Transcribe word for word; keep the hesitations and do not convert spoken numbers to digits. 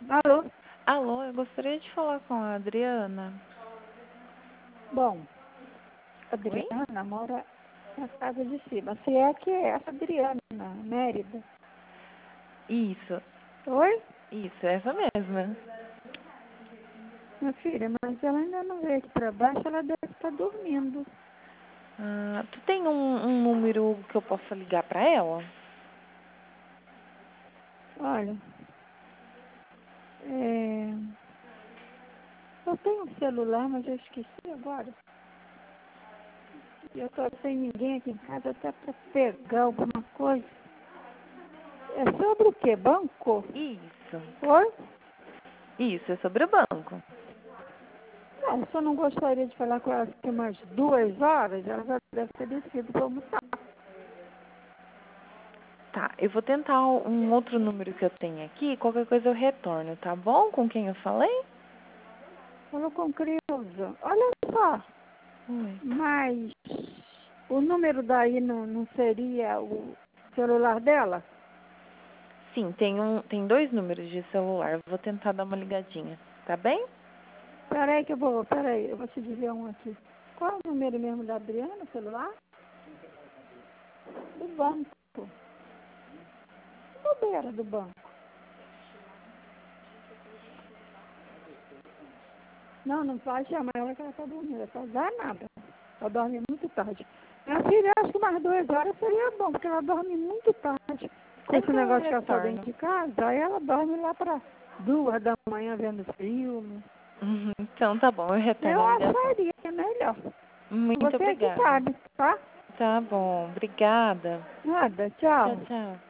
Alô? Alô, eu gostaria de falar com a Adriana. Bom, a Oi? Adriana mora na casa de cima. Se é que é essa Adriana, Mérida. Isso, Oi? isso, essa mesma. Minha filha, mas ela ainda não veio aqui pra baixo, ela deve estar dormindo. Ah, tu tem um, um número que eu possa ligar pra ela? Olha, é... eu tenho um celular, mas eu esqueci agora. Eu tô sem ninguém aqui em casa até pra pegar alguma coisa. É sobre o quê? Banco? Isso, Oi? isso, é sobre o banco. Não, se eu não gostaria de falar com ela aqui umas duas horas, ela já deve ter descido para almoçar. Tá, eu vou tentar um outro número que eu tenho aqui, qualquer coisa eu retorno, tá bom? Com quem eu falei? Falou com Creuza. Olha só, Oi. mas o número daí não, não seria o celular dela? Sim, tem, um, tem dois números de celular, eu vou tentar dar uma ligadinha, tá bem? Peraí que eu vou, peraí, eu vou te dizer um aqui. Qual é o número mesmo da Adriana no celular? Do banco. Que bobeira do banco. Não, não pode chamar ela que ela está dormindo, ela está danada. Ela dorme muito tarde. Minha filha, acho que umas duas horas seria bom, porque ela dorme muito tarde. Com esse Então eu negócio de ficar só dentro retorno. de casa, aí ela dorme lá para duas da manhã vendo filme. Uhum, então tá bom, eu retorno Eu a ligação. acharia melhor. Muito Você é que obrigada. sabe, tá? Tá bom, obrigada. Nada, Tchau, tchau. tchau.